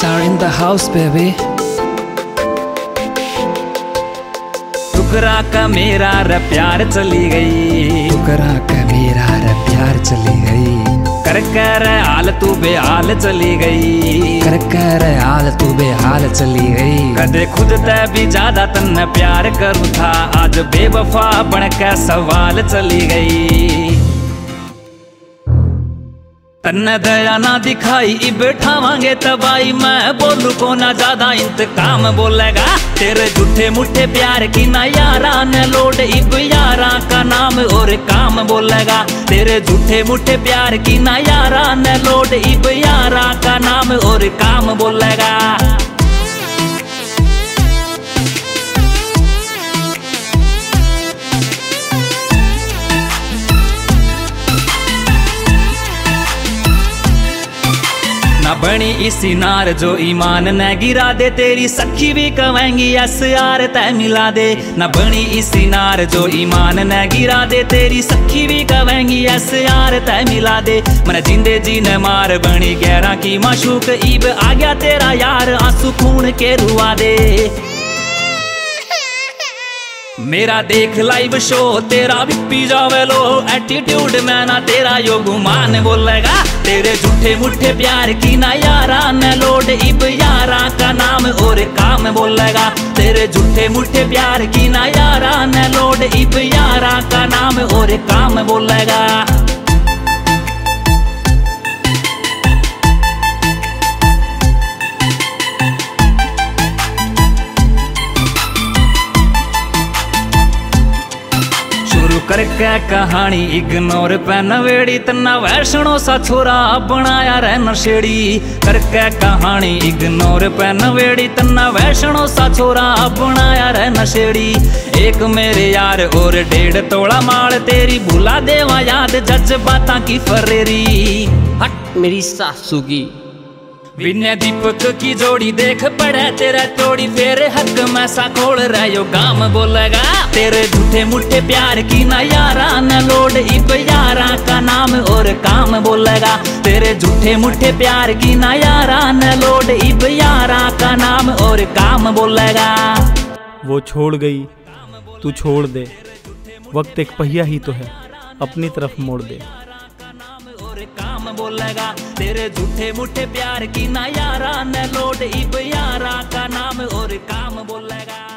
Lights are in the house, baby. टुकरा का मेरा रे प्यार चली गई, टुकरा का मेरा रे प्यार चली गई, कर कर हाल तू बेहाल चली गई, कर कर हाल तू बेहाल चली गई। कदे खुद ते भी ज्यादा तन्ने प्यार करूँ था, आज बेवफा बन के सवाल चली गई। तन्ने दया ना दिखाई इब बैठावांगे तबाई, मैं बोलू को ना ज्यादा इंतकाम बोलेगा। तेरे झूठे मुठे प्यार की ना यारा ने लोड, इब यारा का नाम और काम बोलेगा। तेरे झूठे मुठे प्यार की ना यारा ने लोड, इब यारा का नाम और काम बोलेगा। ना बनी इसी नार जो ईमान न गिरा दे, तेरी सखी भी कहेंगी यस यार तय मिला दे। ना बनी इसी नार जो ईमान न गिरा दे, तेरी सखी भी कहेंगी यस यार तय मिला दे। मन जिंदे जी ने मार बनी गहरा की माशूक, ईब आ गया तेरा यार आंसू खून के रुआ दे। मेरा देख लाइव शो तेरा भी पी जावे लो, एटीट्यूड में ना तेरा यो गुमान बोलेगा। तेरे झूठे मुठे प्यार की ना यारा ने लोड, इब यारा का नाम और काम बोलेगा। तेरे झूठे मुठे प्यार की ना यारा ने लोड, इब यारा का नाम और काम बोलेगा। करके कहानी इग्नोर पे नवेड़ी, तना वैष्णो सा छोरा बनाया रे नशेड़ी। करके कहानी इग्नोर पे नवेड़ी, तना वैष्णो सा छोरा बनाया रे नशेड़ी। एक मेरे यार और 1.5 तोला माल, तेरी भुला देवा याद जज्बाता की फरेरी। हट मेरी सासू की। विनय दीपक की जोड़ी देख पड़े तेरा तोड़ी, फेरे हक में सा खोल रहा यो गाम बोलेगा। तेरे झूठे मुठे प्यार की ना यारा न लोड, इब यारा का नाम और काम बोलेगा। तेरे झूठे मुठे प्यार की ना यारा न लोड, इब यारा का नाम और काम बोलेगा। वो छोड़ गई तू छोड़ दे, वक्त एक पहिया ही तो है, अपनी तरफ मोड़ दे। काम बोलेगा। तेरे झूठे मुठे प्यार की ना यारा ने लोड, इब यारा का नाम और काम बोलेगा।